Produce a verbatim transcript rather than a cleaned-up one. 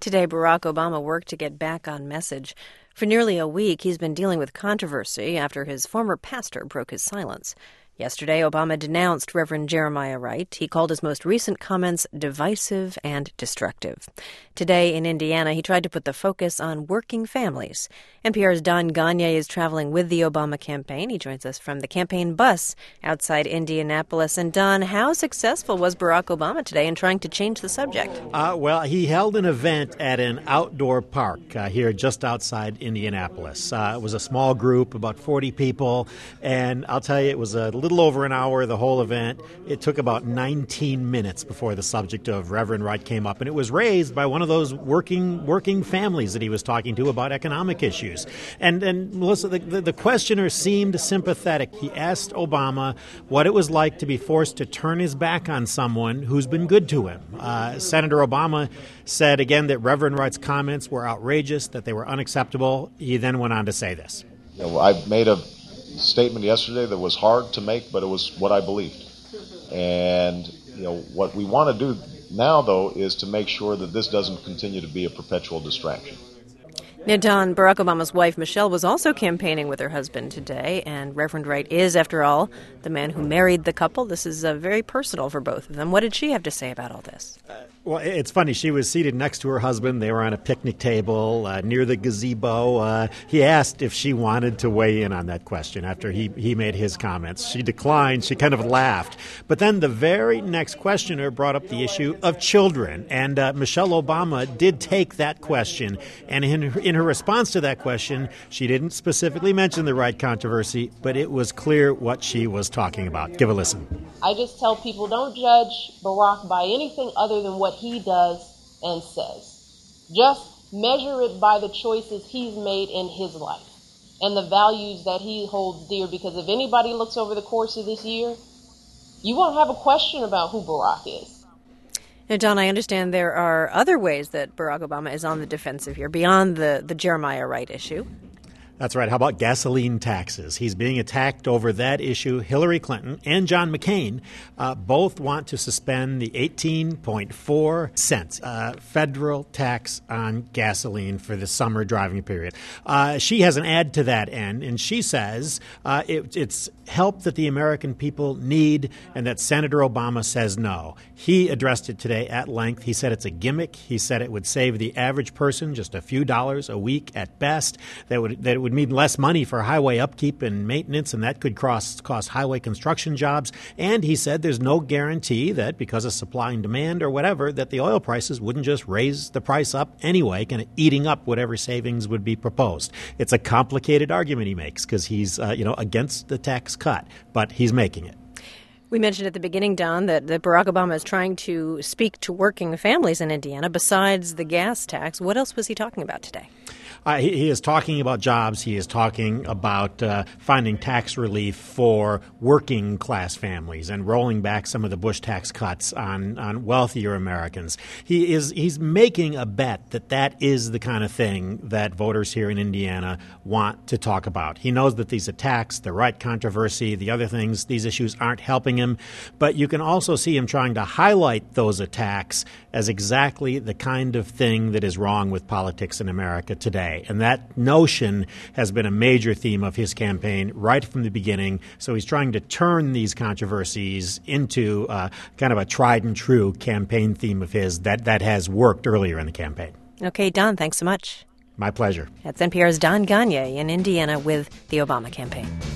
Today, Barack Obama worked to get back on message. For nearly a week, he's been dealing with controversy after his former pastor broke his silence. Yesterday, Obama denounced Reverend Jeremiah Wright. He called his most recent comments divisive and destructive. Today in Indiana, he tried to put the focus on working families. N P R's Don Gonyea is traveling with the Obama campaign. He joins us from the campaign bus outside Indianapolis. And Don, how successful was Barack Obama today in trying to change the subject? Uh, well, he held an event at an outdoor park uh, here just outside Indianapolis. Uh, it was a small group, about forty people, and I'll tell you, it was a little over an hour, the whole event. It took about nineteen minutes before the subject of Reverend Wright came up, and it was raised by one of those working working families that he was talking to about economic issues. And, and Melissa, the, the, the questioner seemed sympathetic. He asked Obama what it was like to be forced to turn his back on someone who's been good to him. Uh, Senator Obama said again that Reverend Wright's comments were outrageous, that they were unacceptable. He then went on to say this. You know, I made a statement yesterday that was hard to make, but it was what I believed. And you know what we want to do now, though, is to make sure that this doesn't continue to be a perpetual distraction. Now, Don, Barack Obama's wife, Michelle, was also campaigning with her husband today, and Reverend Wright is, after all, the man who married the couple. This is uh, very personal for both of them. What did she have to say about all this? Uh, well, it's funny. She was seated next to her husband. They were on a picnic table uh, near the gazebo. Uh, he asked if she wanted to weigh in on that question after he, he made his comments. She declined. She kind of laughed. But then the very next questioner brought up the issue of children, and uh, Michelle Obama did take that question, and in her, in her response to that question, she didn't specifically mention the Wright controversy, but it was clear what she was talking about. Give a listen. I just tell people, don't judge Barack by anything other than what he does and says. Just measure it by the choices he's made in his life and the values that he holds dear, because if anybody looks over the course of this year, you won't have a question about who Barack is. Now, Don, I understand there are other ways that Barack Obama is on the defensive here, beyond the, the Jeremiah Wright issue. That's right. How about gasoline taxes? He's being attacked over that issue. Hillary Clinton and John McCain uh, both want to suspend the eighteen point four cents uh, federal tax on gasoline for the summer driving period. Uh, she has an ad to that end, and she says uh, it, it's help that the American people need and that Senator Obama says no. He addressed it today at length. He said it's a gimmick. He said it would save the average person just a few dollars a week at best. That would that it would mean less money for highway upkeep and maintenance, and that could cost, cost highway construction jobs. And he said there's no guarantee that because of supply and demand or whatever, that the oil prices wouldn't just raise the price up anyway, kind of eating up whatever savings would be proposed. It's a complicated argument he makes because he's uh, you know against the tax cut, but he's making it. We mentioned at the beginning, Don, that, that Barack Obama is trying to speak to working families in Indiana. Besides the gas tax, what else was he talking about today? Uh, he, he is talking about jobs. He is talking about uh, finding tax relief for working class families and rolling back some of the Bush tax cuts on, on wealthier Americans. He is he's making a bet that that is the kind of thing that voters here in Indiana want to talk about. He knows that these attacks, the Wright controversy, the other things, these issues aren't helping him. But you can also see him trying to highlight those attacks as exactly the kind of thing that is wrong with politics in America today. And that notion has been a major theme of his campaign right from the beginning. So he's trying to turn these controversies into uh, kind of a tried and true campaign theme of his that, that has worked earlier in the campaign. Okay, Don, thanks so much. My pleasure. That's N P R's Don Gonyea in Indiana with the Obama campaign.